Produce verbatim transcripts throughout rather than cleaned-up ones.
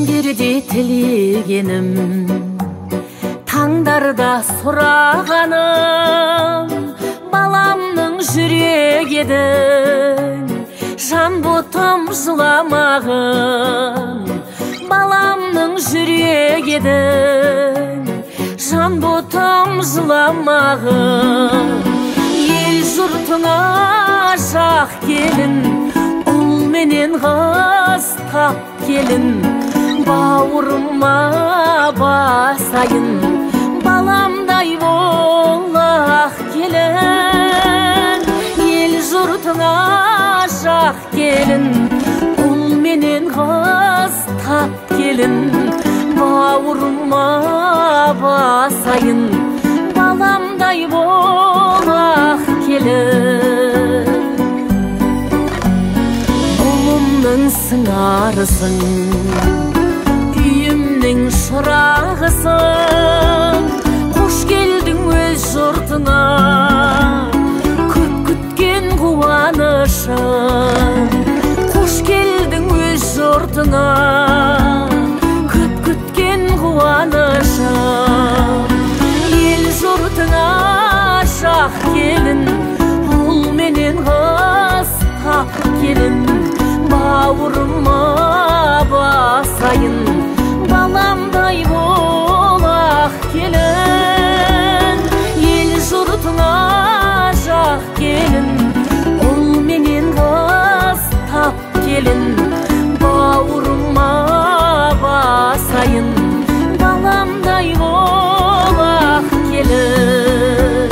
жерде тілегенім, таңдарда сұрағаным, баламның жүрек едің, жан бұтым жыламағын. Баламның жүрек едің, жан бұтым жыламағын. Ел жұртыңа жақ келін, ұл менен қыз тап келін, бауырыма басайын, баламдай бол ақ келін. Ел жұртыңа жақ келін, ұл менен қыз тап келін, бауырыма басайын, баламдай бол ақ келін. Ұлымның сыңарысың, үйімнің шырағысың, қош келдің өз жұртыңа, көп күткен қуанышың. Қош келдің өз жұртыңа, көп күткен қуанышың. Ел жұртыңа жақ келін, ұл менен қыз тап келін, бауырыма басайын, баламдай бол ақ келін. Ел жұртыңа жақ келін, ұл менен қыз тап келін, бауырыма басайын, баламдай бол ақ келін.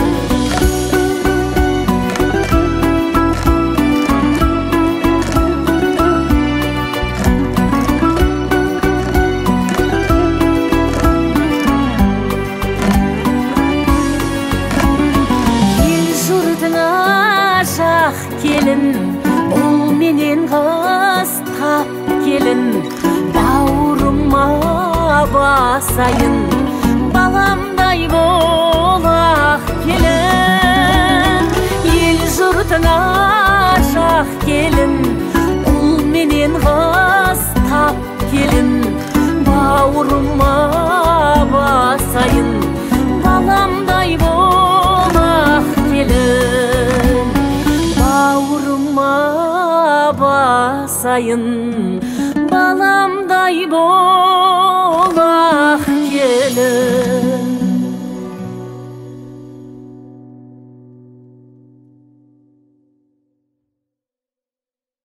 Келін, ұл менен қыз тап келін, бауырыма басайын, баламдай бол ақ келін. Ел жұртыңа жақ келін, ұл менен қыз тап келін, бауырыма басайын, баламдай бол ақ келін. Бауырыма басайын, балам